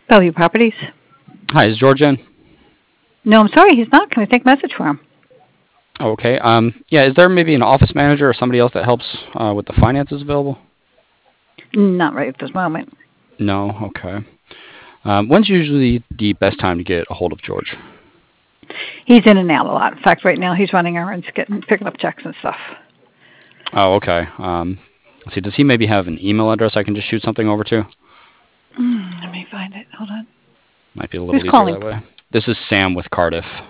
Bellevue Properties. Hi, is George in? No, I'm sorry, he's not. Can I take a message for him? Okay. Yeah, is there maybe an office manager or somebody else that helps with the finances available? Not right at this moment. No? Okay. When's usually the best time to get a hold of George? He's in and out a lot. In fact, right now he's running errands, picking up checks and stuff. Oh, okay. Let's see, does he maybe have an email address I can just shoot something over to? Let me find it. Hold on. Might be a little Who's easier calling? that way. This is Sam with Cardiff.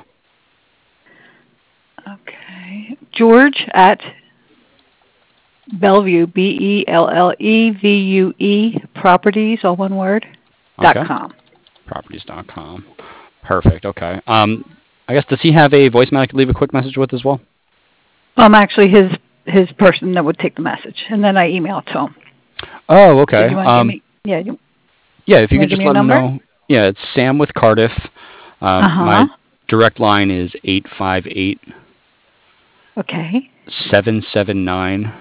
Okay. George at Bellevue, Bellevue, properties, all one word, Okay. .com. Properties.com. Perfect. Okay. I guess, does he have a voicemail I could leave a quick message with as well? Actually, his person that would take the message, and then I email it to him. Oh, okay. So you want to give me, yeah, if you could just let him know. Yeah, it's Sam with Cardiff. My direct line is 858. Okay. 779.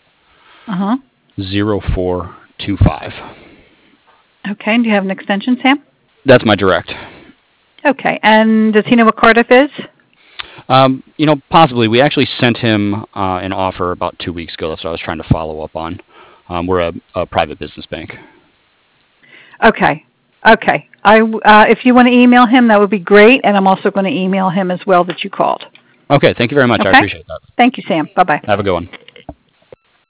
0425. Okay. And do you have an extension, Sam? That's my direct. Okay. And does he know what Cardiff is? Possibly. We actually sent him an offer about 2 weeks ago. That's what I was trying to follow up on. We're a private business bank. Okay. Okay. If you want to email him, that would be great. And I'm also going to email him as well that you called. Okay. Thank you very much. Okay? I appreciate that. Thank you, Sam. Bye-bye. Have a good one.